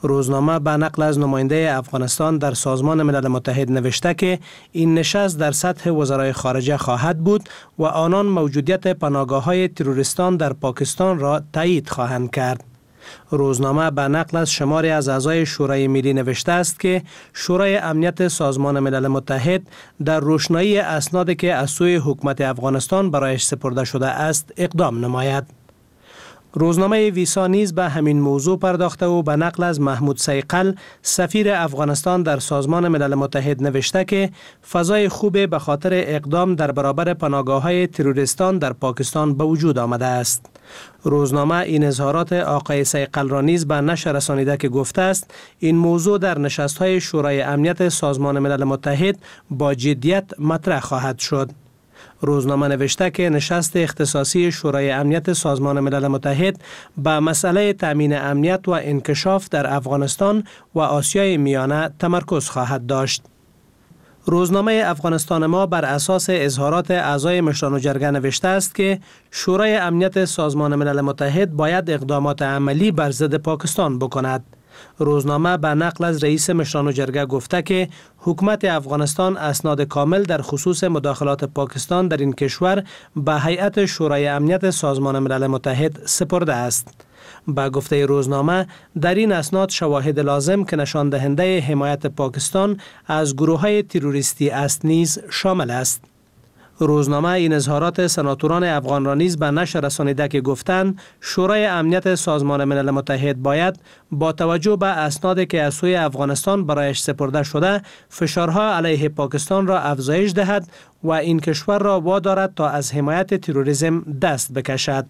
روزنامه به نقل از نماینده افغانستان در سازمان ملل متحد نوشته که این نشست در سطح وزرای خارجه خواهد بود و آنان موجودیت پناهگاه‌های تروریستان در پاکستان را تایید خواهند کرد. روزنامه به نقل از شماری از اعضای شورای ملی نوشته است که شورای امنیت سازمان ملل متحد در روشنایی اسنادی که از سوی حکومت افغانستان برایش سپرده شده است اقدام نماید. روزنامه ویسا نیز به همین موضوع پرداخته و به نقل از محمود صیقل سفیر افغانستان در سازمان ملل متحد نوشته که فضای خوب به خاطر اقدام در برابر پناهگاه‌های تروریستان در پاکستان به وجود آمده است. روزنامه این اظهارات آقای صیقل را نیز به نشر رسانیده که گفته است این موضوع در نشست‌های شورای امنیت سازمان ملل متحد با جدیت مطرح خواهد شد. روزنامه نوشته که نشست اختصاصی شورای امنیت سازمان ملل متحد به مسئله تأمین امنیت و انکشاف در افغانستان و آسیای میانه تمرکز خواهد داشت. روزنامه افغانستان ما بر اساس اظهارات اعضای مشران جرگه نوشته است که شورای امنیت سازمان ملل متحد باید اقدامات عملی بر ضد پاکستان بکند. روزنامه به نقل از رئیس مشران جرگه گفته که حکومت افغانستان اسناد کامل در خصوص مداخلات پاکستان در این کشور به هیئت شورای امنیت سازمان ملل متحد سپرده است. با گفته روزنامه در این اسناد شواهد لازم که نشان دهنده حمایت پاکستان از گروه‌های تروریستی است نیز شامل است. روزنامه این اظهارات سناتوران افغان را نیز به نشر رسانیده که گفتند شورای امنیت سازمان ملل متحد باید با توجه به اسنادی که از سوی افغانستان برایش سپرده شده فشارها علیه پاکستان را افزایش دهد و این کشور را وادارد تا از حمایت تروریسم دست بکشد.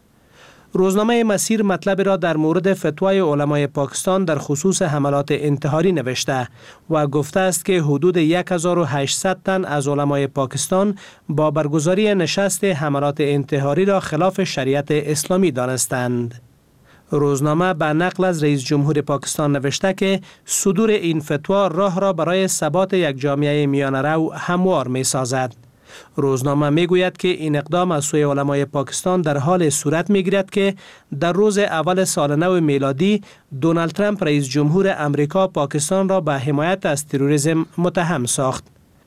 روزنامه مسیر مطلب را در مورد فتوای علمای پاکستان در خصوص حملات انتحاری نوشته و گفته است که حدود 1800 تن از علمای پاکستان با برگزاری نشست حملات انتحاری را خلاف شریعت اسلامی دانستند. روزنامه به نقل از رئیس جمهور پاکستان نوشته که صدور این فتوا راه را برای ثبات یک جامعه میانه‌رو هموار می سازد. روزنامه می گوید که این اقدام از سوی علمای پاکستان در حال صورت می گیرد که در روز اول سال نو میلادی دونالد ترامپ رئیس جمهور امریکا پاکستان را به حمایت از تروریسم متهم ساخت.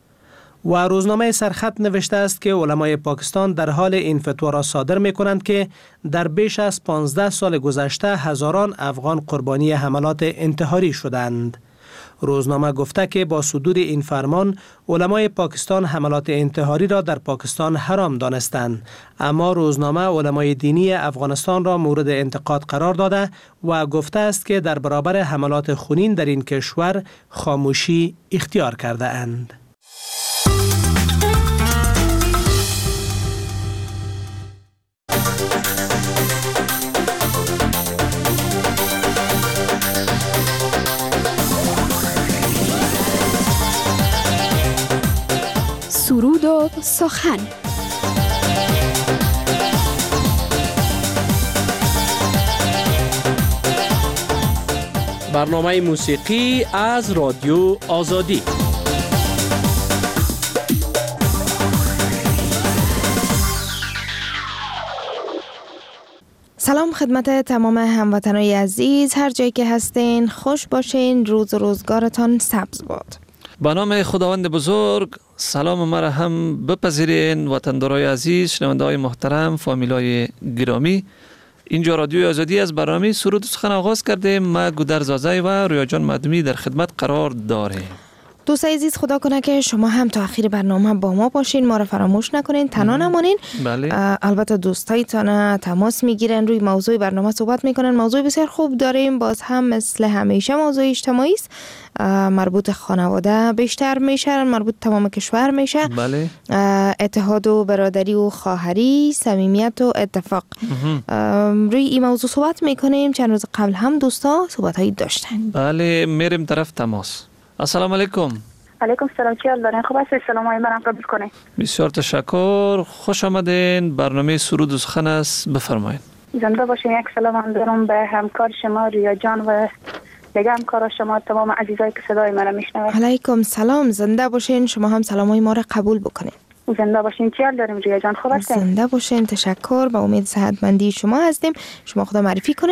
و روزنامه سرخط نوشته است که علمای پاکستان در حال این فتوا را صادر می کنند که در بیش از 15 سال گذشته هزاران افغان قربانی حملات انتحاری شدند. روزنامه گفته که با صدور این فرمان علمای پاکستان حملات انتحاری را در پاکستان حرام دانستند، اما روزنامه علمای دینی افغانستان را مورد انتقاد قرار داده و گفته است که در برابر حملات خونین در این کشور خاموشی اختیار کرده اند. سرود و سخن. برنامه موسیقی از رادیو آزادی. سلام خدمت تمام هموطنای عزیز، هر جایی که هستین خوش باشین، روز و روزگارتان سبز باد. به نام خداوند بزرگ سلام مرا هم بپذیرین وطندارای عزیز، شنونده‌های محترم، فامیلای گرامی. اینجا رادیوی آزادی از برنامه سرود و سخن آغاز کردیم. ما گودرز زازای و رویا جان مدمی در خدمت قرار داریم. دوست عزیز، خدا کنه که شما هم تا آخر برنامه با ما باشین، ما را فراموش نکنین، تنها نمونین. بله. البته دوستایتان تماس میگیرن، روی موضوع برنامه صحبت میکنن. موضوع بسیار خوب داریم، باز هم مثل همیشه موضوع اجتماعی است، مربوط خانواده بیشتر میشه، مربوط تمام کشور میشه. بله. اتحاد و برادری و خواهری، صمیمیت و اتفاق. روی این موضوع صحبت میکنیم. چند روز قبل هم دوستا صحبتایی داشتن. بله، میریم طرف تماس. السلام علیکم. علیکم السلام، چی حال دارین؟ خوب هستید؟ سلامای من قبول کنید. بسیار تشکر، خوش آمدین. برنامه سرود و سخن است، بفرمایید. زنده باشین. یک سلام دارم به همکار شما ریا جان و دیگه همکار شما، تمام عزیزایی که صدای من میشنوند. علیکم سلام، زنده باشین. شما هم سلامای ما را قبول بکنید. زنده باشین. چی حال داریم ریا جان؟ خوب هستین؟ زنده باشین، تشکر. با امید صحتمندی شما هستیم. شما خدا معرفی کنین.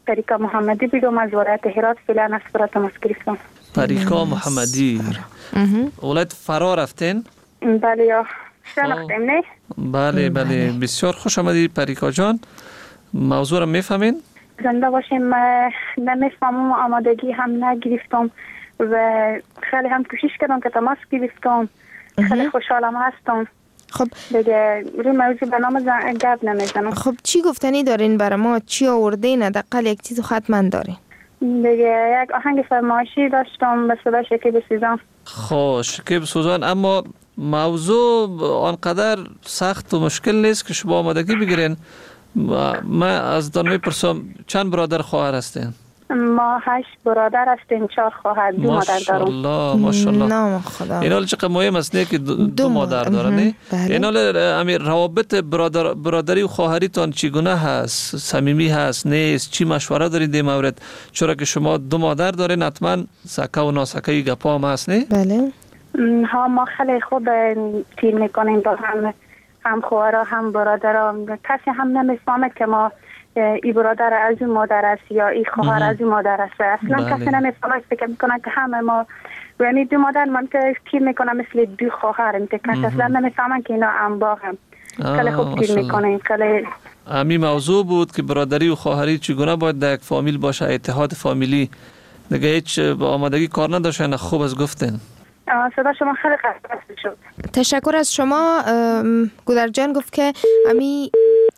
پریکا محمدی بگم از ولایت هرات، فعلا از فرات تماس گرفتم. پریکا محمدی ولایت فرا رفتین؟ بله یا شناختیم نه؟ بله بسیار خوش آمدی پریکا جان. موضوع رو میفهمین؟ زنده باشیم. نمیفهمم، آمادگی هم نگرفتم و خیلی هم کوشش کردم که تماس گرفتم. خیلی خوشحالم هستم. خب دیگه روی موضوع برنامه گپ نمیزنم. خب چی گفتنی دارین برای ما؟ چی آوردین؟ حداقل یک چیزو ختما دارین. دیگه یک آهنگ فرمایشی داشتم به صدای شکیب سوزان. خب شکیب سوزان، اما موضوع آنقدر سخت و مشکل نیست که شما آمادگی بگیرین. من از دان میپرسم چند برادر خواهر هستین؟ ما 8 برادر هستیم، 4 خواهر، 2 مادر دارم. ماشاءالله. نام خدا. این حال چقدر مهم است نه که دو مادر دارن. این حال امیر روابط برادری و خواهریتان چگونه هست؟ صمیمی هست نیست؟ چی مشوره دارید در مورد؟ چرا که شما 2 مادر دارین، حتما سکه و ناسکه گپا هم هست نه؟ بله. ها ما خیلی خوب تیر میکنیم با هم خواهرها هم برادرها. کسی هم نمیفهمه که ما ای برادر از این مادر است یا ای خواهر از این مادر است. اصلا کسی نمیفهمه، فکر میکنن که همه ما یعنی 2 مادر من که تیر میکنم مثل 2 خواهر. کسی اصلا نمیفهمن که اینا انباغ هم. خیلی خوب تیر میکنیم. خیلی همین موضوع بود که برادری و خواهری چگونه باید در یک فامیل باشه، اتحاد فامیلی. دیگه هیچ آمادگی کار نداشتن. خوب از گفتن. صدا شما خیلی قطع شد. تشکر از شما. گودر جان گفت که امی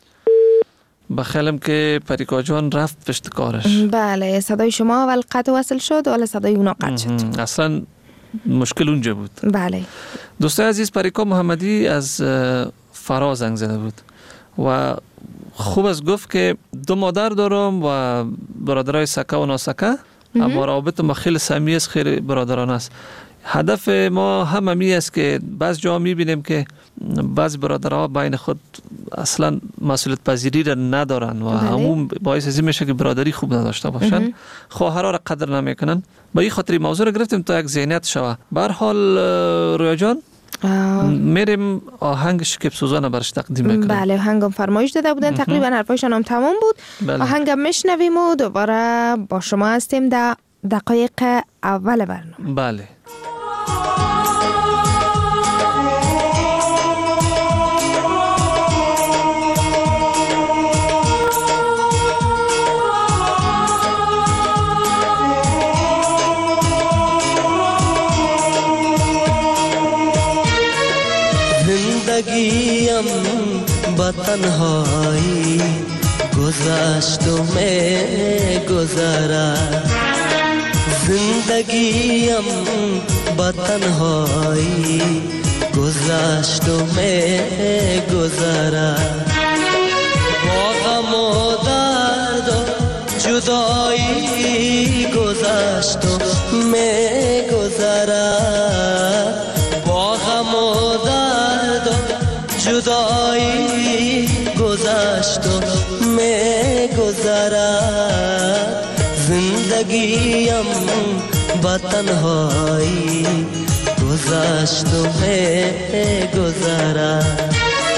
بخیلم که پریکا جان رفت پشت کارش. بله صدای شما اول قطع وصل شد ولی صدای اونا قطع شد. اصلا مشکل اونجا بود. بله دوستای عزیز، پریکا محمدی از فرا زنگ زده بود و خوب از گفت که 2 مادر دارم و برادرای سکه و ناسکه، اما روابط ما خیلی صمیمی است، خیلی برادرانه است. هدف ما هم همی است که بعض جا میبینیم که بعض برادرها بین خود اصلا مسئولیت پذیری را ندارن و همون باعث از این میشه که برادری خوب نداشته باشن، خواهرها را قدر نمیکنن. با این خاطر موضوع را گرفتیم تا یک ذهنیت شوه. به هر حال رویا جان میریم آهنگ شکیب سوزان برش تقدیم میکنیم. بله آهنگم فرمایش داده بودن، تقریبا حرفایشان هم تمام بود. بله. آهنگم میشنویم و دوباره با شما هستیم در دقایق اول برنامه. بله. زندگیم با تنهایی گذشت و می گذرد. زندگیم با تنهایی گذشت و می گذرد. با غم و درد و جدایی گذشت و می گذرد. با غم و درد و جدایی گذشت و می گذرد. زندگیم با تنهایی گذشت و می گذرد.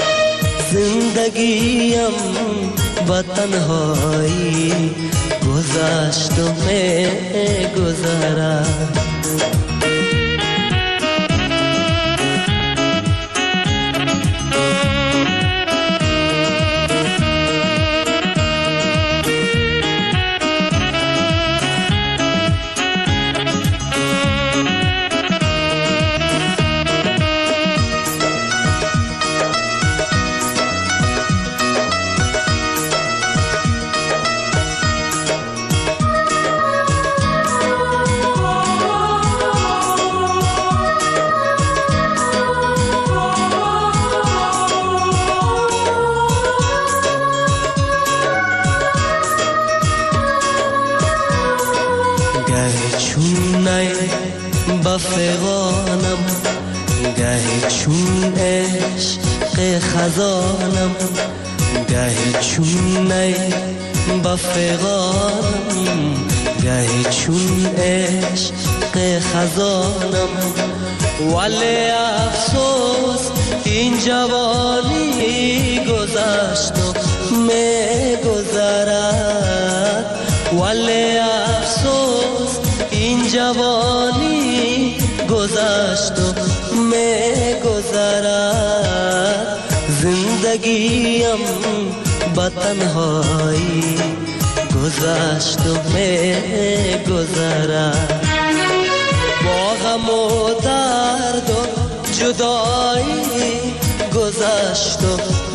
زندگیم با تنهایی گذشت و می گذرد. بفغانم گهی چون عشق خزانم، گهی چون نی بفغانم گهی چون عشق خزانم. ولی افسوس این جوانی گذشت و می گذرد. ولی افسوس این جوانی گذشت و میگذرد زندگیم با تنهایی گذشت و میگذرد با غم و درد و جدایی گذشت و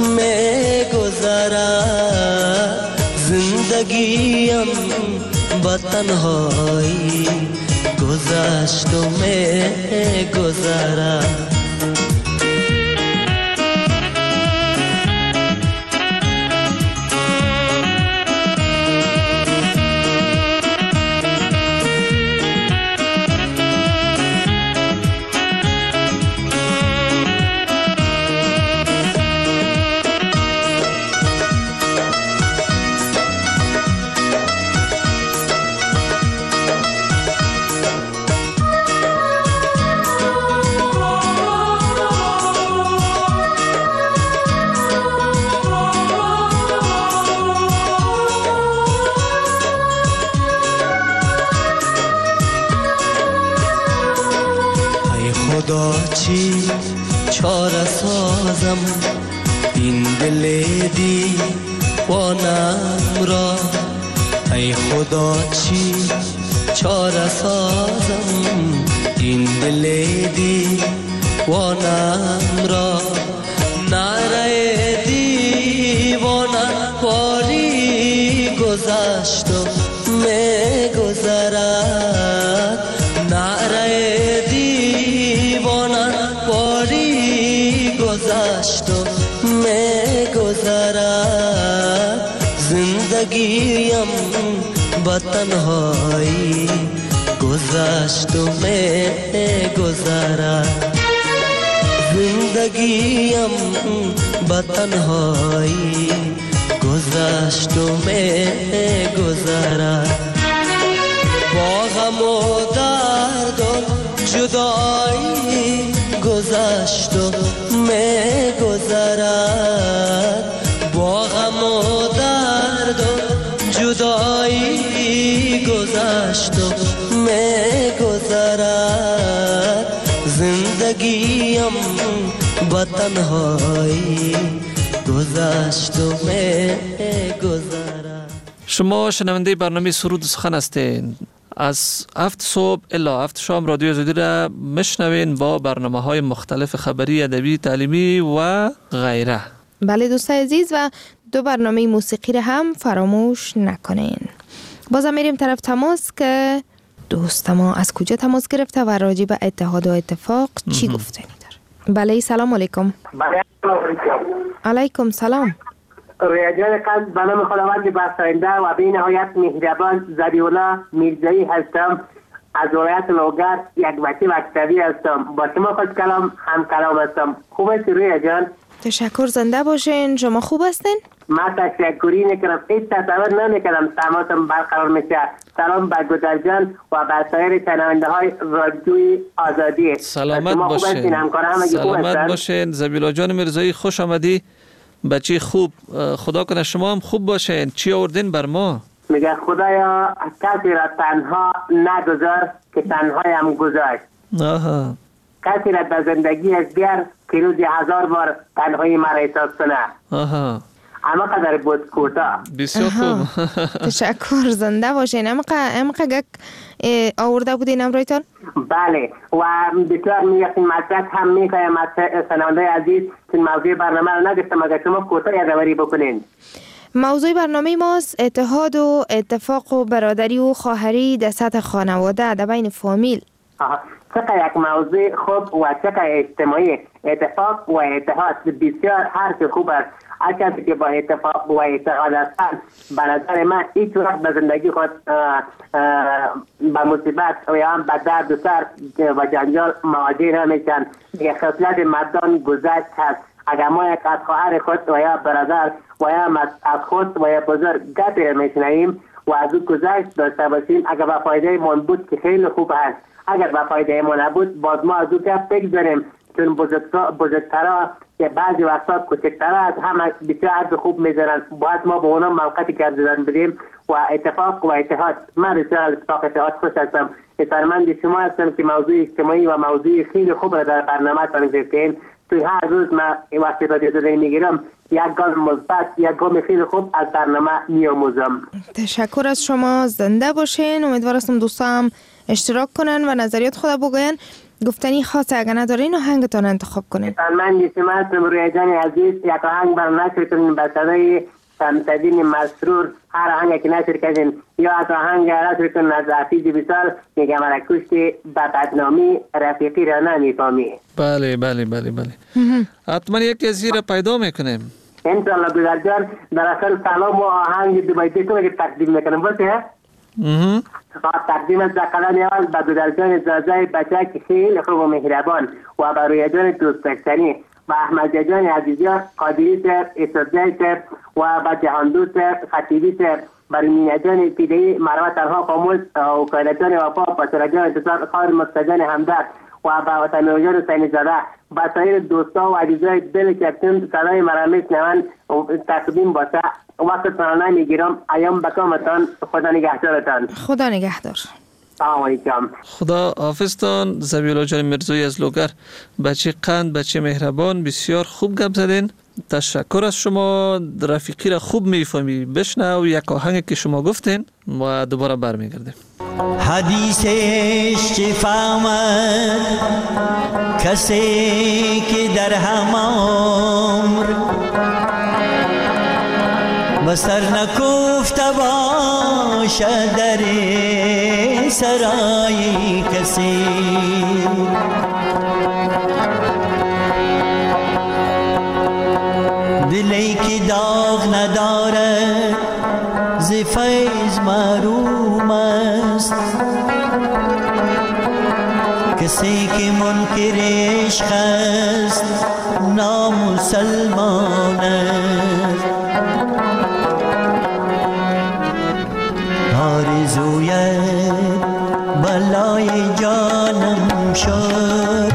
میگذرد زندگیم با تنهایی گذشت و میگذرد خدا چی چاره سازم این دل دیوانم را ای خدا چی چاره سازم این دل دیوانم را نره دیوانم باری گذشت و میگذرد نره گذشت و میگذرد زندگیم با تنهایی گذشت و میگذرد زندگیم با تنهایی گذشت و میگذرد با غم و درد و جدایی گذشت و میگذرد با غم و درد و جدایی گذشت و میگذرد زندگیم با تنهایی گذشت و میگذرد. شما شنونده برنامه سرود سخن هستین. از 7 صبح الی 7 شام رادیو آزادی را مشنوین با برنامه‌های مختلف خبری، ادبی، تعلیمی و غیره. بله دوستان عزیز، و 2 برنامه موسیقی را هم فراموش نکنین. بازم میریم طرف تماس که دوست ما از کجا تماس گرفته و راجع به اتحاد و اتفاق چی گفتنی داره. بله سلام علیکم. بله علیکم سلام. ریاجان قلب به نام خداوند بخشاینده و به نهایت مهربان ذبیح‌الله میرزایی هستم از ولایت لوگر، یک بچه مکتبی هستم. با شما خوش کلام هم کلام هستم. خوب هستی ریاجان؟ تشکر، زنده باشین. شما خوب هستین؟ من تشکری نکنم، هیچ تصور نمیکنم تماسم برقرار میشه. سلام به گودرجان و به سایر شنونده های رادیوی آزادی. سلامت باشین. سلامت باشین. ذبیح‌الله جان میرزایی خوش آمدی. بچه خوب، خدا کنه شما هم خوب باشین. چی آوردین بر ما؟ میگه خدایا کسی را تنها نگذار که تنهایم گذاشت. آها. کسی را به زندگی از بیار که روزی 1000 بار تنهایی مرا احساس کنه. آها. اما قدر بود کوتاه. بسیار خوب. تشکر، زنده باشین. اما گک آورده بودین امرویتان؟ بله، و بسیار میگفتین مطلب هم میخوایم از شنونده عزیز که موضوع برنامه رو نگفتم، اگر شما کوتاه یادآوری بکنین. موضوع برنامه ماست اتحاد و اتفاق و برادری و خواهری در سطح خانواده در بین فامیل. چقدر یک موضوع خوب و چقدر اجتماعی. اتفاق و اتحاد بسیار حرف خوب است. هر کسی که با اتفاق و اتحاد هستند به نظر من هیچ وقت به زندگی خود به مصیبت و یا به درد و سر و جنجال مواجه نمیشن. یک خصلت مردان گذشت هست. اگر ما یک از خواهر خود و یا برادر و یا از خود و یا بزرگ گپی میشنویم و از او گذشت داشته باشیم، اگر به فایده من بود که خیلی خوب هست. اگر به فایده ما نبود باز ما از او گپ بگذاریم، چون بزرگترها که بعضی وقتا کوچکترها از همه بسیار عرض خوب میزنن. باید ما به اونا موقعی گردیدن بدیم و اتفاق و اتحاد. من بسیار از اتفاق اتحاد خوش هستم. اطمینان شما هستم که موضوع اجتماعی و موضوع خیلی خوب را در برنامه تان گرفتین. توی هر روز من وقتی رادیو زدایی میگیرم یک گام مثبت، یک گام خیلی خوب از برنامه میآموزم. تشکر از شما، زنده باشین. امیدوار هستم دوستا هم اشتراک کنن و نظریات خود بگوین. گفتنی خاصه اگر ندارین آهنگتان انتخاب کنین. من شما هستم روی جان عزیز، یک آهنگ بر نشر کنین به صدای شمس‌الدین مسرور. هر آهنگ که نشر کردین یا از آهنگ نشر کنین از حفیظ وصال میگم را کشتی به بدنامی رفیقی را نمیفهمی. بله بله بله بله. حتما یکی از را پیدا میکنیم انشالله. گذر جان در اصل سلام و آهنگ دوباره که تقدیم میکنم باشه. تقدیم از قلم اول به گذر جان زازای بچه خیلی خوب و مهربان و بروی جان دوست داشتنی و احمد جان عزیزیان قادری صاحب، اسدجای صاحب و با جهاندوست صاحب، خطیبی صاحب، برای مینه جان پیدهی، مروه تنها قاموز و کایله جان وفا، بسره جان انتصار، خار مستجان همدرد و با وطن جان حسین زاده، با سایر دوستا و عزیزای دل کفتون صدای مرا میشنوند تقدیم باشه. وقت تانه میگیرم. ایام بکامتان. خدا نگهدارتان. خدا نگهدار. سلام علیکم. خدا حافظتان. ذبیحالله جان مرزوی از لوگر، بچه قند، بچه مهربان، بسیار خوب گپ زدین. تشکر از شما. رفیقی را خوب میفهمی. بشنو یک آهنگ که شما گفتین و دوباره برمیگردیم. حدیثش چه فهمد کسی که در همامر بسر نکفته باشد در سرای کسی. دلی که داغ ندارد ز فیض محروم است. کسی که منکر عشق است نامسلمان است. آرزویت بلای جانم شد،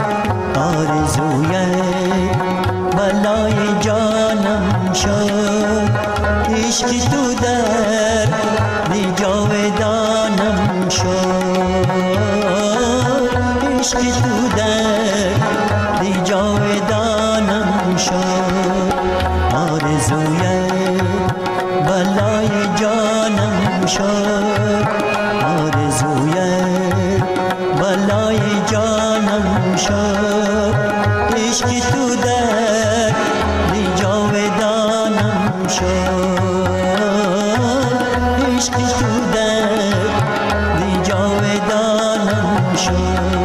آرزویت بلای جانم شد. عشق تو در جاودانم شد، عشق تو در جاودانم شد. آرزویت بلای جانم شد، آرزویت بلای جانم شد. عشق تو در جاودانم شد، عشق تو در جاودانم شد.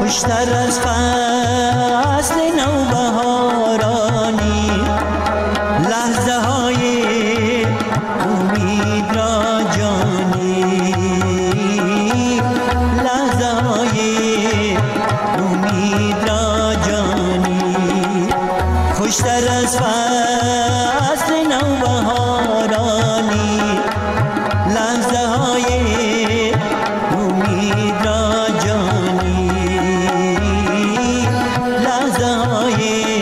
خوشتر از فصل نوبهارانی لحظه های امید را جانی لحظه های امید را جانی خوشتر از فصل نوبهارانی لحظه های امید را جانی لحظه های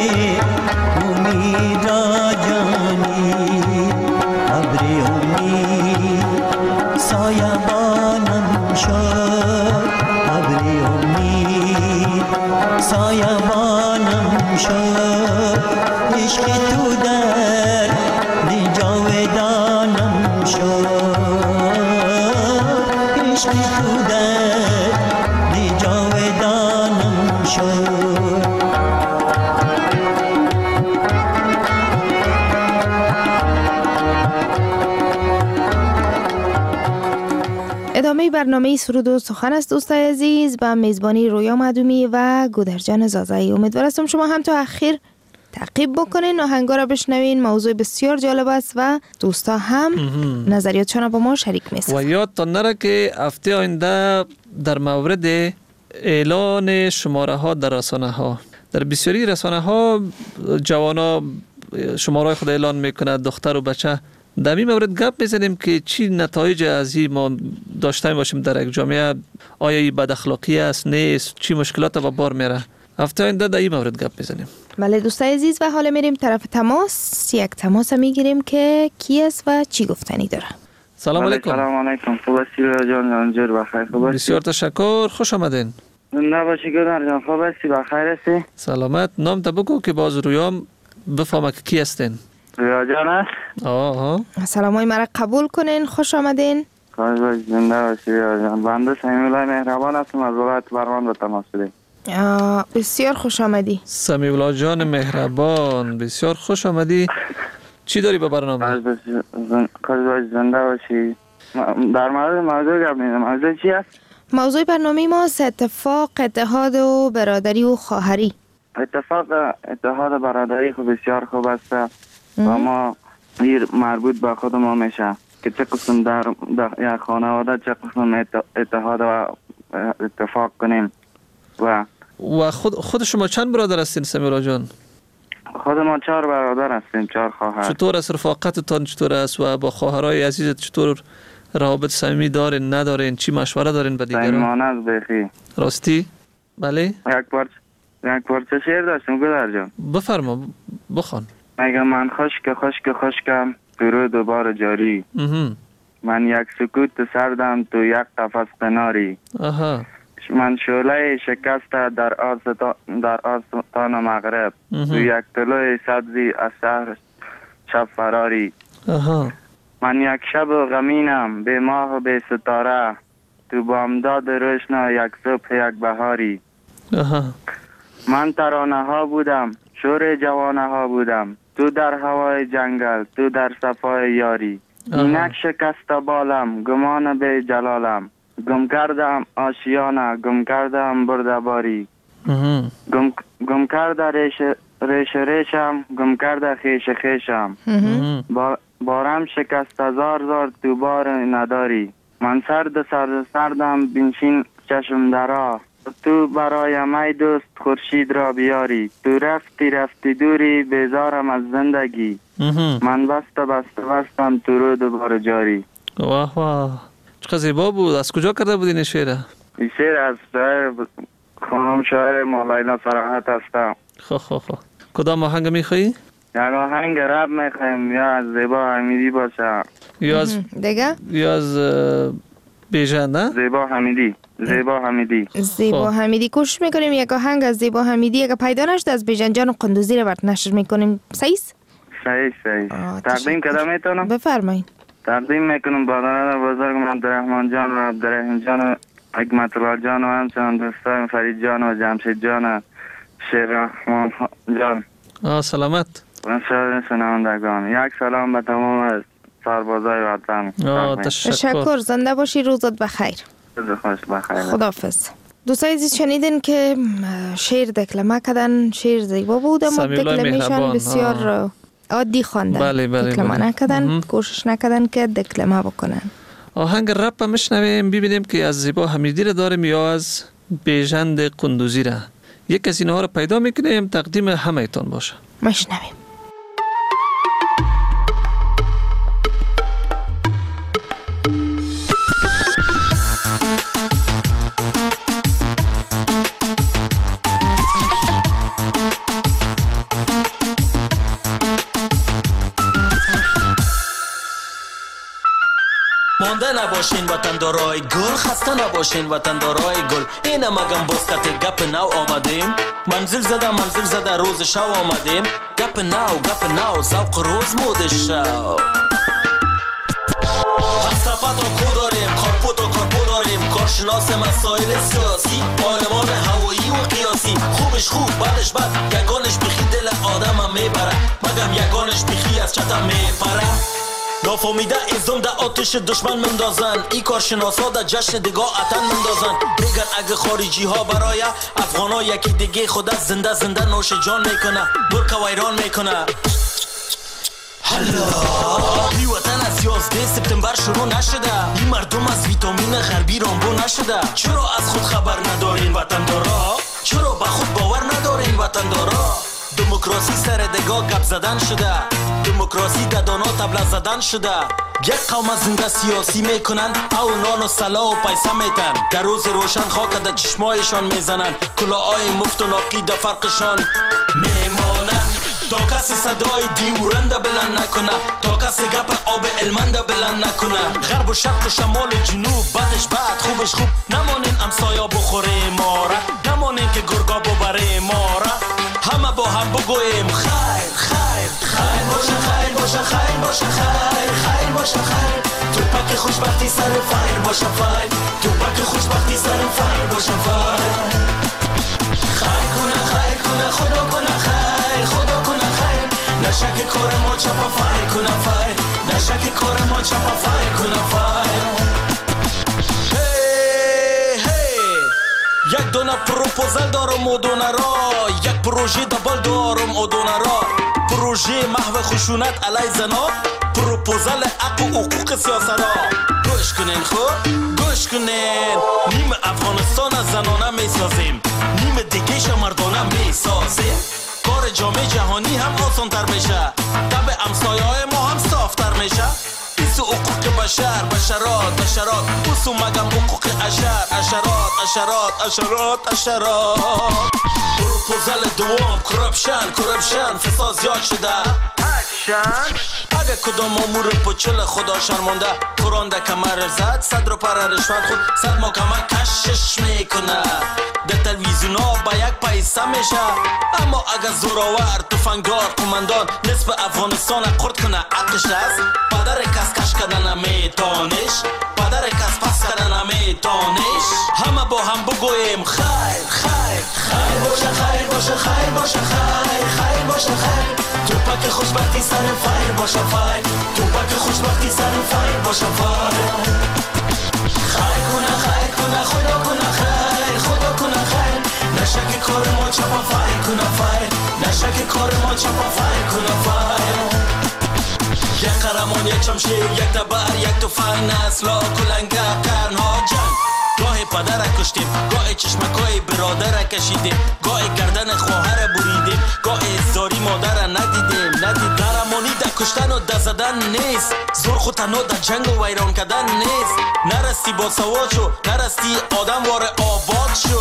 امید را جانی ابر امید سایبانم شد ابر امید سایبانم شد عشق تو در دی جاودانم شد عشق تو در دی جاودانم شد ادامه برنامه سرود و سخن است دوستای عزیز با میزبانی رویا معدومی و گودرجان زازایی. امیدوار هستم شما هم تا اخیر تعقیب بکنین، آهنگا را بشنوین. موضوع بسیار جالب است و دوستا هم نظریاتشان با ما شریک می‌سازن. و یادتان نره که هفته آینده در مورد اعلان شماره ها در رسانه ها، در بسیاری رسانه ها جوانا شماره خود اعلان میکنه، دختر و بچه. در این مورد گپ میزنیم که چی نتایج از این ما داشته باشیم در یک جامعه، آیا این بد اخلاقی است نیست، چی مشکلات با بار میره. هفته آینده در این مورد گپ میزنیم. بله دوستای عزیز و حالا میریم طرف تماس. یک تماس میگیریم که کی است و چی گفتنی داره. سلام علیکم. سلام علیکم. خوب هستی جان؟ جانجور بخیر. خوب هستی؟ بسیار تشکر، خوش آمدین. زنده باشی گودر جان. خوب هستی؟ بخیر هستی؟ سلامت. نام تا بگو که باز رویام بفهمه که کی هستین. رویا جان است؟ آها. سلامای مرا قبول کنین. خوش آمدین. خوش باشی. زنده باشی رویا جان. بنده سمیولای مهربان هستم از ولایت برمان به تماس شدیم. بسیار خوش آمدی. سمیولا جان مهربان، بسیار خوش آمدی. چی داری به برنامه؟ خوش باشی. زنده باشی. در مورد موضوع گپ میزنم. موضوع چی است؟ موضوع برنامه ما اتفاق، اتحاد و برادری و خواهری. اتحاد برادری خب بسیار خوب است و ما این مربوط به خود ما میشه که چه قسم در یک خانواده چه قسم اتحاد و اتفاق کنیم. و خود شما چند برادر هستین سمیولا جان؟ خود ما 4 برادر هستیم، 4 خواهر. چطور است رفاقتتان، چطور است و با خواهرای عزیزت چطور روابط صمیمی دارین ندارین؟ چی مشوره دارین به دیگران؟ صمیمانه است بخی. راستی؟ بله؟ یک پارچه شعر داشتم گودر جان. بفرما بخوان. میگم من خشکم درود دوباره جاری. من یک سکوت سردم تو یک قفس قناری. من شعله شکسته در آستان مغرب تو یک طلوع سبزی از شهر شب فراری. من یک شب غمینم به ماه و به ستاره تو بامداد روشنا یک صبح یک بهاری. من ترانه ها بودم، شور جوانه ها بودم، تو در هوای جنگل، تو در صفای یاری. اینک شکست بالم، گمان به جلالم، گم کردم آشیانه، گم کردم بردباری. گم کرده ریشم، گم کرده خیشم. بارم شکست زار تو بار نداری. من سردم بنشین چشم درا، تو برای می دوست خورشید را بیاری. تو رفتی دوری بیزارم از زندگی. من بستم تو رو دوباره جاری. واه چقدر زیبا بود. از کجا کرده بودین این شعر؟ این شعر از خانم شاعر مولانا صراحت هستم. خب کدام آهنگ میخوایی؟ یک آهنگ رب میخوایم، یا از زیبا حمیدی باشه یا از دیگه؟ یا از بیژن. نه؟ زیبا حمیدی کوشش میکنیم یک آهنگ از زیبا حمیدی اگه پیدا نشد از بیژن جان و قندوزی رو برات نشر میکنیم. صحیح؟ تقدیم کدام میتونم؟ بفرمایید. تقدیم میکنم برادر بزرگم عبدالرحمن جان و عبدالرحیم جان و حکمت الله جان و همچنان دوستان فرید جان و جمشید جان و شیررحمان جان. سلامت. شنوندگان، یک سلام به تمام سربازای وطن. تشکر. زنده باشی، روزت بخیر. روز خوش بخیر. خداحافظ. دوستای عزیز شنیدین که شعر دکلمه کردن، شعر زیبا بود اما دکلمهشان بسیار عادی خواندن. بله دکلمه نکردن، کوشش نکردن که دکلمه بکنن. آهنگ رپ میشنویم ببینیم که از زیبا حمیدی را داریم یا از بیژند قندوزی را. یک از اینها را پیدا میکنیم تقدیم همه ایتان باشه. میشنویم. مانده نباشین وطندارای گل، خسته نباشین وطندارای گل. اینم اگم بسکت گپ نو آمدیم، منزل زده روز شو آمدیم. گپ نو ذوق روز مود شو. فلسفت و کو داریم، کارپو داریم، کارشناس مسائل سیاسی، عالمان هوایی و قیاسی. خوبش خوب بدش بد، یگانش بخی دل آدم میبره، مگم یگانش بخی از چتم میپره. نافهمیده ازم در آتش دشمن مندازن، ای کارشناسا در جشن دگاه اتن مندازن. میگن اگه خارجی ها برای افغانا یکی دیگه خود زنده نوش جان میکنه، برک ویران میکنه. حالا این وطن از 11 سپتامبر شروع نشده، این مردم از ویتامین غربی رامبو نشده. چرا از خود خبر ندارین وطندارا؟ چرا به خود باور ندارین وطندارا؟ دموکراسی سر دگاه گپ زدن شده، دموکراسی در دانا تبله زدن شده. یک قوم زنده سیاسی میکنن، او نان و سلا و پیسه میتن. در روز روشن خاک در چشمایشان میزنن، کلاهای مفت و ناقی در فرقشان میمانن. تا کسی صدای دیورنده بلند نکنه، تا کسی گپ آب علمنده بلند نکنه. غرب و شرق و شمال و جنوب بدش بد خوبش خوب، نمانین امسایا بخوره ماره، نمانین که گرگا ببره ماره. همه با هم بگویم خیر خیر خیر باشه، خیر باشه، خیر باشه، خیر خیر باشه، خیر. توپک خوشبختی سر فیر باشه، فیر. توپک خوشبختی سر فیر باشه، فیر. خیر کنه خدا کنه خیر، خدا کنه خیر. نشک کار ما چپا فیر کنه فیر، نشک کار ما چپا فیر کنه فیر. یک دونه پروپوزل دارم و دونه را، یک پروژه دبل دارم و دونه را. پروژه محو خشونت علی زنا، پروپوزل حق و حقوق سیاسرا. گوش کنین خود، گوش کنین. نیم افغانستان از زنانه میسازیم، نیم دیگه مردانه میسازیم. کار جامعه جهانی هم آسان تر میشه، طبع امسایه های ما هم صافتر میشه. ایسو حقوق بشر، بشرات اوسو مگم حقوق اشرات. پروپوزل دوم کرپشن فساد زیاد شده. اگه کدام امور پچل خدا شرمانده، قرآن ده کمر زد، صد رو پر رشوت خود صد محکمه کشش میکنه. در تلویزیون ها با یک پیسه میشه، اما اگه زوراور تفنگدار قماندان نصف افغانستان قرد کنه عقلش است. پدر کس کش کردن میتانش، پدر کس پس کردن میتانش. همه با هم بگویم خیر خیر خیر باشه، خیر باشه، خیر باشه، خیر خیر باشه، خیر. توپک خوشبختی سر فیر باشه، فیر. توپک خوشبختی سر فیر باشه، فیر. خیر کنه خدا کنه خیر، خدا کنه خیر. نشک کار ما چپا فیر کنه فیر، نشک کار ما چپا فیر کنه فیر. یک قهرمان، یک شمشیر، یک تبر، یک تفنگ، نسلا کلنگه قرنها جنگ. گاهی پدر کشتیم، گاهی چشمکای برادر کشیدیم، گاهی گردن خواهر بریدیم، گاهی زاری مادر ندیدیم. قهرمانی در کشتن و در زدن نیست، زور خود تنها در جنگ و ویران کردن نیست. نرستی با سواد شو، نرستی آدم وار آباد شو.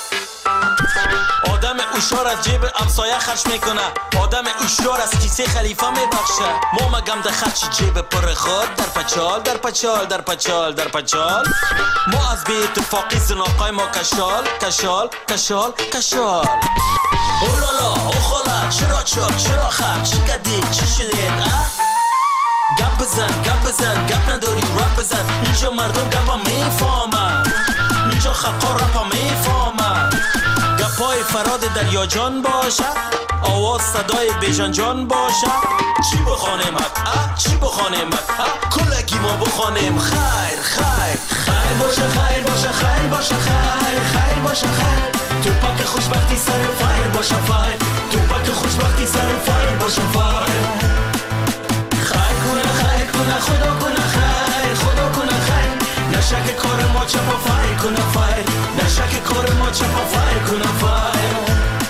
آدم اوشار از جیب امسایه خرج میکنه، آدم اوشار از کیسه خلیفه میبخشه. ما مگم در خرج جیب پر خود در پچال. ما از بی اتفاقی زناقای ما کشال. اولالا اوخالا چرا خب چی کردی چی شدید؟ گپ بزن گپ نداری رپ بزن. اینجا مردم گپا میفهمن، اینجا خلقا رپا میفهمن. گپای فراد دریا جان باشه، آواز صدای بیژن جان باشه. چی بخوانیم چی بخوانیم کلگی ما بخوانیم خیر باشه، خیر باشه، خیر باشه، خوشبختی سر فایر باشم فایر توپک خوشبختی سر فایر باشم فایر خیر کنه خدا کنه خیر خدا کنه خیر نشک کار ما چپا فایر کنه فایر نشک کار ما چپا فایر کنه فایر.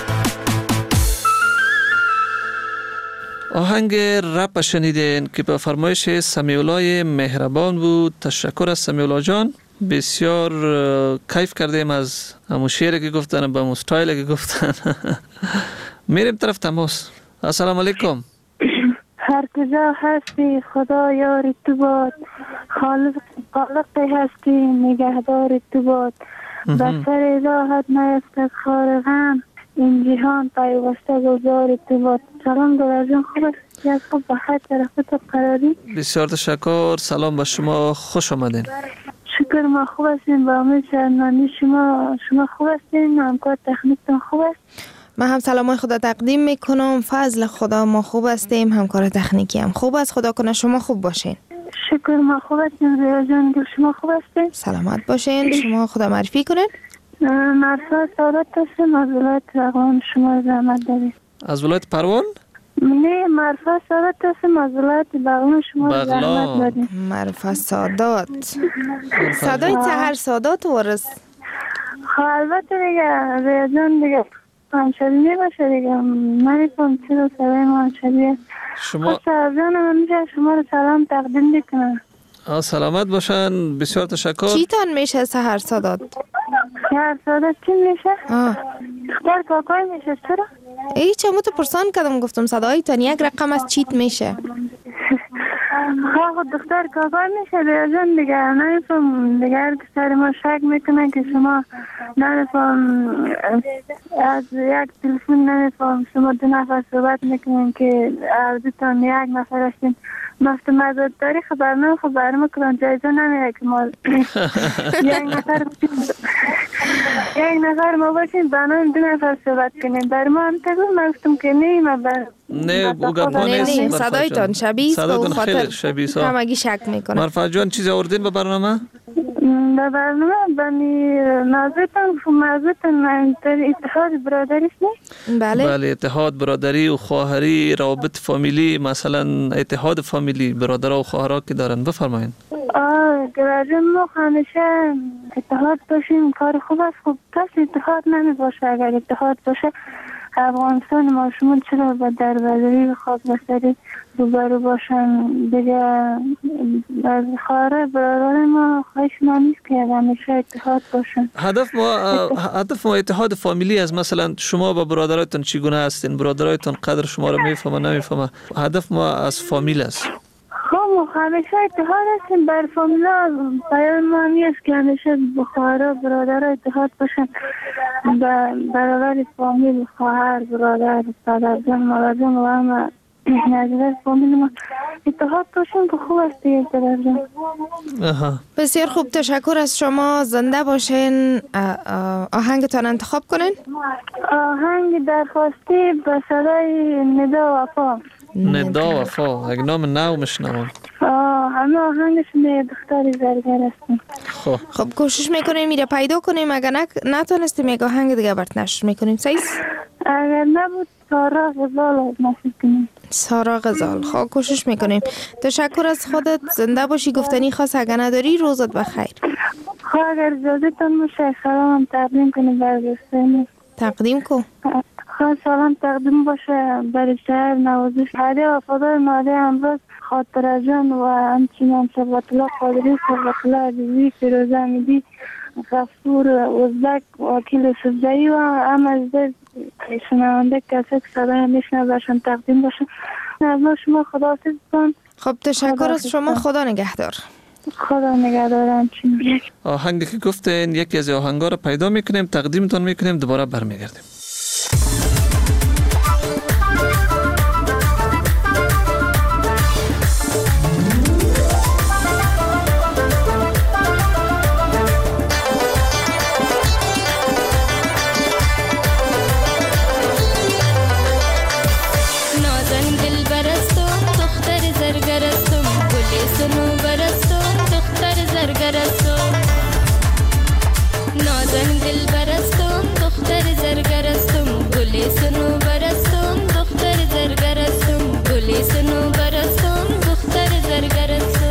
آهنگ رپ شنیدین که به فرمایش سمیولای مهربان بود. تشکر از سمیولا جان، بسیار کیف کردیم از همون شعری که گفتن با همون ستایلی که گفتن. میریم طرف تماس. السلام علیکم. هر کجا هستی خدا یاری تو باد، خالق هستی نگهدار تو باد، بسر راحت نیفتد خار غم، این جهان پیوسته گذار تو باد. سلام دوازن خوب است؟ یک خوب بخیر طرف تو قراری؟ بسیار تشکر، سلام به شما، خوش آمدین. شکر ما خوب هستیم، با امید شنوندگی شما خوب هستین، همکار تکنیکتون خوب است؟ من هم سلامای خدا تقدیم میکنم، فضل خدا ما خوب هستیم، همکار تکنیکی هم خوب است، خدا کنه شما خوب باشین. شکر ما خوب هستیم ریا جان، شما خوب هستین؟ سلامت باشین. شما خدا معرفی کنین. مرفا سعادت هستیم از ولایت پروان، شما زحمت دارید. از ولایت پروان؟ نه مرفا سعادت هستیم از ولایت بغلان، شما زحمت دارید. مرفا سعادت صدای سحر سعادت ورس. البته دیگه ریا جان دیگه منشبیه باشه دیگه، نمیتونم چرا صدای منشبیه. شما سرزان من میشه شما رو سلام تقدیم بکنم. سلامت باشن، بسیار تشکر. چی تان میشه سحر سعادت؟ سحر سعادت چی میشه؟ دختر کاکای میشه. چرا؟ چمو تو پرسان کردم، گفتم صدای تان یک رقم از چیت میشه. خود دختر کاکای میشه بیازن دیگه، نمیفهم دیگه. هر سر ما شک میکنن که شما نمیفهم از یک تلفن نمیفهم شما دو نفر صحبت میکنین که دوتان یک نفر هستین. مفت مزاد داری خبر میکنن جایزه نمیره که ما یک نفر ما باشین بنام دو نفر صحبت کنین. در ما هم تگو من گفتم که نه او گپا نیست. صدایتان شبیه است و خاطر همگی شک میکنن. مرفا جان چیزی آوردین به برنامه؟ به برنامه بنی نازتان اتحاد برادری است. بله اتحاد برادری و خواهری، روابط فامیلی، مثلا اتحاد فامیلی برادرها و خواهرها که دارن. بفرمایید. گراجن ما همیشه اتحاد باشیم کار خوب است. خب کسی اتحاد نمی باشه. اگر اتحاد باشه افغانستان ما شما چرا با دربرداری و خاک بستری روبرو باشن دیگه. از خواهر برادر ما خواهش ما نیست که همیشه اتحاد باشن. هدف ما اتحاد فامیلی است. مثلا شما با برادرایتون چگونه هستین؟ برادرایتون قدر شما رو میفهمه نمیفهمه؟ هدف ما از فامیل است. خب همیشه اتحاد هستیم بر فامیلا. بیان ما نیست که همیشه خواهر برادر اتحاد باشن برابر فامیل، خواهر برادر پدر جان مادر جان و همه نظر فامیل ما اتحاد باشن که خوب است دیگه پدر جان. بسیار خوب، تشکر از شما، زنده باشین. آهنگتان انتخاب کنین. آهنگ درخواستی به صدای ندا وفا. ندا وفا یک نام نو میشنوم. همه آهنگش دختری زرگر هستیم. خب کوشش میکنیم میره پیدا کنیم، اگر نتونستیم یک آهنگ دیگه برات نشر میکنیم. صحیح؟ اگر نبود سارا غزال نشر کنیم. سارا غزال. خب کوشش میکنیم. تشکر از خودت، زنده باشی. گفتنی خاص اگر نداری روزت بخیر. خب اگر اجازهتون میشه سلام تقدیم کنیم بر دوستان. تقدیم کن. خواهد سلام تقدیم باشه برای شهر نوازش هدیه وفادار ناده امروز خاطر جان و همچنان ثبت الله قادری، ثبت الله عزیزی، فیروز امیدی، غفور ازبک، وکیل سبزایی و هم از شنونده کسی که صدای میشنه برشان تقدیم باشه. از ما شما خدا حافظ کن. خب تشکر از شما، خدا نگهدار. خدا نگهدارم. آهنگی که گفتین یکی از آهنگا رو پیدا میکنیم، تقدیمتون میکنیم، دوباره برمیگردیم. نازن دل برستم دختر زرگر گلی صنوبر هستم دختر زرگر هستم گلی صنوبر هستم دختر زرگر هستم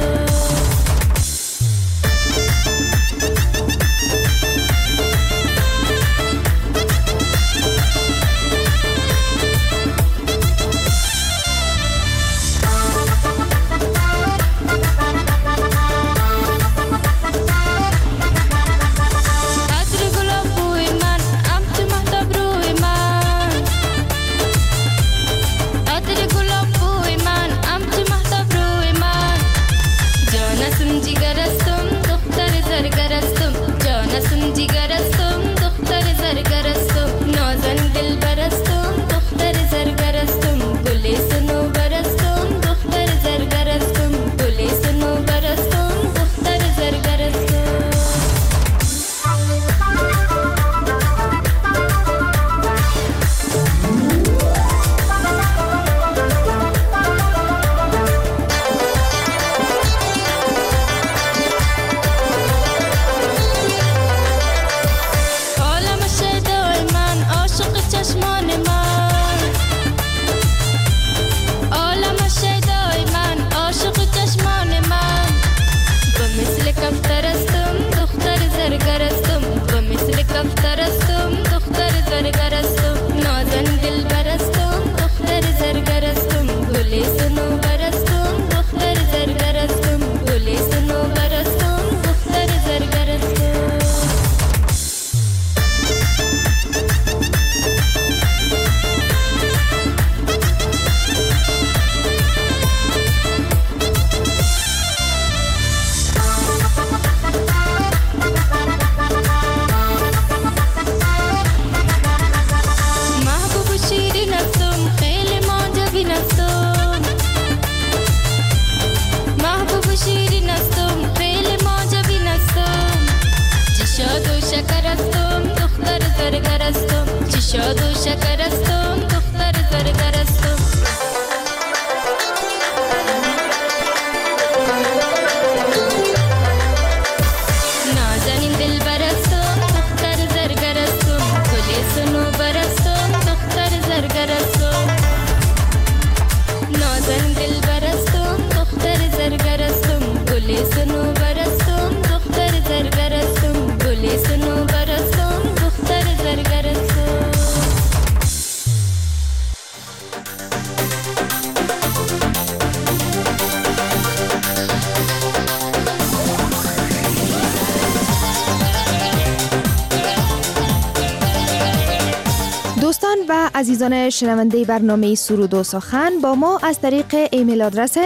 دوستان و عزیزان شنونده برنامه سرود و سخن با ما از طریق ایمیل آدرس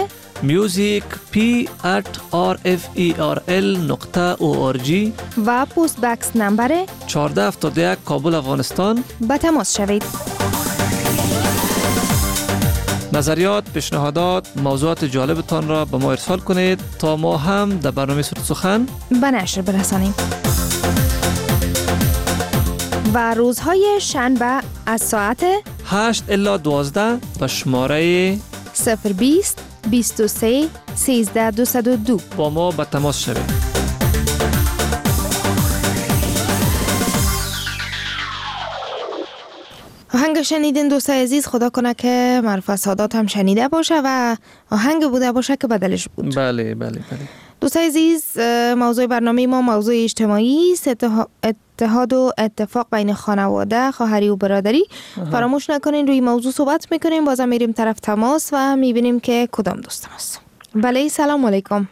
music@rferl.org و پست بکس نمبر 1471 کابل افغانستان به تماس شوید. نظریات، پیشنهادات، موضوعات جالبتان را به ما ارسال کنید تا ما هم در برنامه سرود سخن به نشر برسانیم. و روزهای شنبه از ساعت 8 الی 12 به شماره 020 23 13 202 با ما به تماس شوید. آهنگ شنیدین دوستای عزیز، خدا کنه که معروف سادات هم شنیده باشه و آهنگ بوده باشه که بدلش بود. بله بله بله. دوستای عزیز، موضوع برنامه ما موضوع اجتماعی است، اتحاد و اتفاق بین خانواده، خواهری و برادری. فراموش نکنین روی موضوع صحبت میکنیم. بازم میریم طرف تماس و میبینیم که کدام دوستم است. بله، سلام علیکم.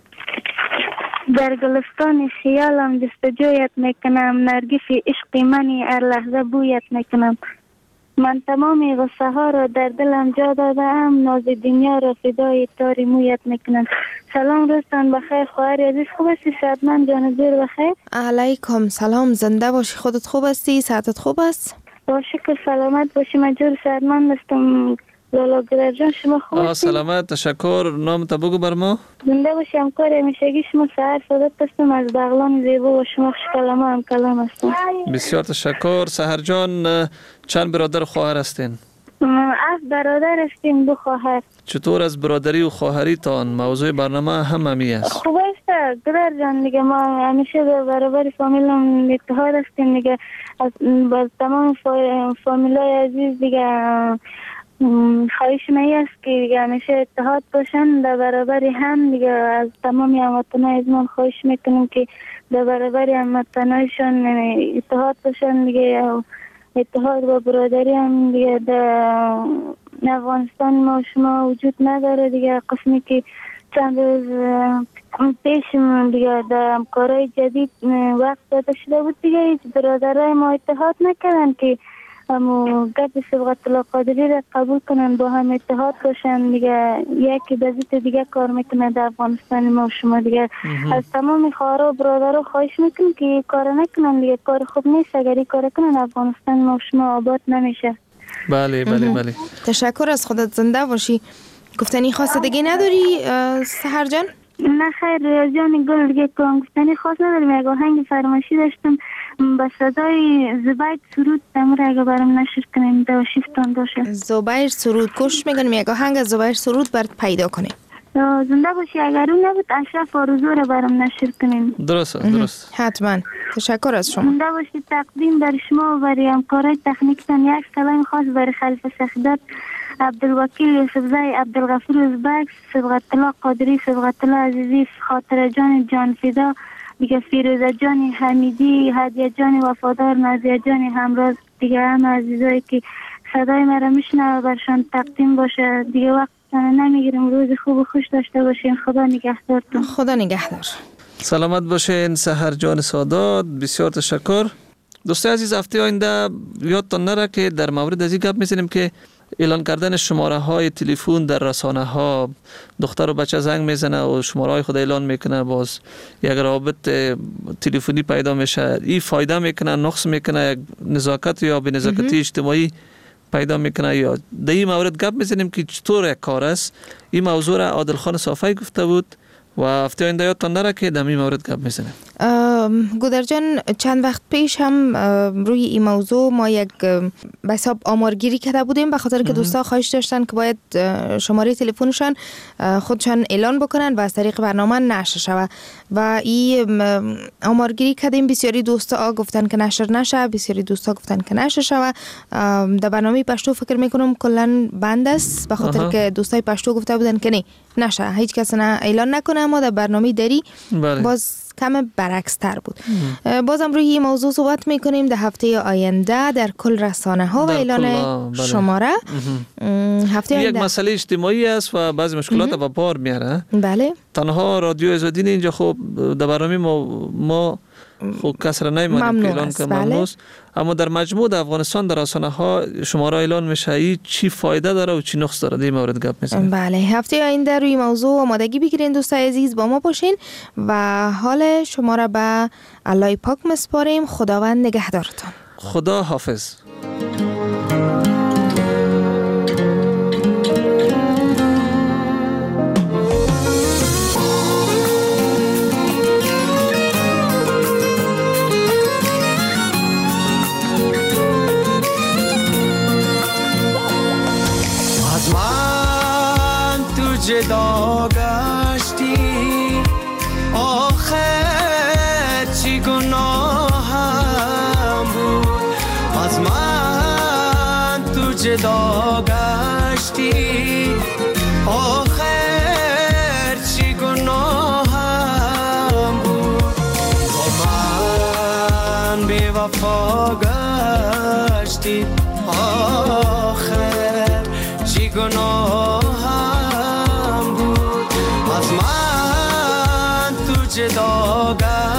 در گلستان خیالم جستجویت میکنم، نرگس عشق منی هر لحظه بویت میکنم. من تمام غصه ها را در دلم جا دادم، ناز دنیا را فدای تار مویت میکنم. سلام، روزتان بخیر خواهر عزیز، خوب هستی؟ صحتمند جان جور بخیر؟ علیکم سلام، زنده باشی. خودت خوب هستی؟ صحتت خوب است؟ با شکر سلامت باشی، من جور صحتمند هستم. لالا گلر جان شما خوب هستی؟ سلامت، تشکر. نام تا بگو بر ما. زنده باشی. همکار همیشگی شما سحر سادت هستم از بغلان زیبا و شما خوش کلمه هم کلام هستم. بسیار تشکر. سحر جان، چند برادر خواهر هستین؟ از برادر هستیم 2 خواهر. چطور از برادری و خواهری تان؟ موضوع برنامه هم همی است. خوب است گدر جان دیگه، ما همیشه در برابر فامیلم اتحاد هستیم دیگه، از تمام فامیلای عزیز دیگه خواهش می است که دیگه همیشه اتحاد باشن در برابر هم دیگه. از تمام هموطنای از من خواهش میکنم که در برابر هموطنایشان اتحاد باشن دیگه. اتحاد و برادری هم دیگه در افغانستان ما شما وجود نداره دیگه. قسمی که چند روز پیش دیگه در همکارای جدید وقت داده شده بود دیگه، هیچ برادرای ما اتحاد نکردن که امو گپ صبغت الله قادری را قبول کنن، با هم اتحاد باشن دیگه. یکی بزیت دیگه کار میکنه در افغانستان ما شما دیگه. از تمام خواهرها و برادرها خواهش میکنم که کار نکنن دیگه، کار خوب نیست. اگر کار کنن افغانستان ما شما آباد نمیشه. بله بله بله. تشکر از خودت، زنده باشی. گفتنی خاص دیگه نداری سحر جان؟ نه خیر جان گل دیگه گفتنی خاص نداریم. یک آهنگ فرمایشی داشتم با صدای زبیر سرود، تمر اگه برام نشر کنیم دو شیفتان باشه. زبیر سرود کوشش میکنیم یک آهنگ از زبیر سرود برات پیدا کنیم. زنده باشی. اگر اون نبود اشرف آرزو رو برام نشر کنیم. درست حتما. تشکر از شما. زنده باشی. تقدیم بر شما و برای همکارای تکنیکتان یک سلام خاص برای خلیفه سخدات، عبدالوکیل یوسفزای، عبدالغفور ازبک، صبغت الله قادری، صبغت الله عزیزی، خاطر جان جانفیدا دیگه، فیروزه جان حمیدی، هدیه جان وفادار، نازیه جان همراز دیگه، هم عزیزایی که صدای مرا میشنوه برشان تقدیم باشه دیگه. وقت نمیگیرم. روز خوب و خوش داشته باشین. خدا نگهدارتون. خدا نگهدار. سلامت باشین سحر جان سادات. بسیار تشکر. دوستای عزیز، هفته آینده یادتان نره که در مورد از این گپ میزنیم که اعلان کردن شماره های تلفن در رسانه ها، دختر و بچه زنگ میزنه و شماره های خود اعلان میکنه، باز یک رابط تلفنی پیدا میشه، این فایده میکنه، نقص میکنه، یک نزاکت یا بی نزاکتی اجتماعی پیدا میکنه. یا در این مورد گپ میزنیم که چطور یک کار است. این موضوع را عادل خان صافی گفته بود و هفته آینده یادتان نره که در این مورد گپ میزنیم. گودر جان چند وقت پیش هم روی این موضوع ما یک به حساب آمارگیری کرده بودیم، به خاطر که دوستا خواهش داشتن که باید شماره تلفنشان خودشان اعلان بکنن و از طریق برنامه نشر شود و این آمارگیری کردیم. بسیاری دوستا گفتن که نشر نشه، بسیاری دوستا گفتن که نشر شود. در برنامه پشتو فکر میکنم کلا بند است، به خاطر که دوستای پشتو گفته بودن که نه نشه، هیچ کس نه اعلان نکنه. اما در برنامه دری باز کم برعکس تر بود. بازم روی این موضوع صحبت میکنیم در هفته آینده در کل رسانه ها و اعلان شماره. هفته یک مسئله اجتماعی است و بعضی مشکلات به بار میاره. بله. تنها رادیو آزادی اینجا خب در برنامه ما خب کسر نمیمانیم که اعلان کنم ممنوع، اما در مجموع در افغانستان در رسانه ها شماره اعلان میشه. این چی فایده داره و چی نقص داره؟ در مورد گپ میزنیم. بله، هفته آینده روی موضوع آمادگی بگیرین دوستای عزیز، با ما باشین و حال شما را به الله پاک مسپاریم. خداوند نگهدارتان. خدا حافظ. جدا گشتی آخر چی گناهم بود، از من تو جدا گشتی آخر چی گناهم بود، با من بی وفا گشتی آخر چی گناهم، از من تو جدا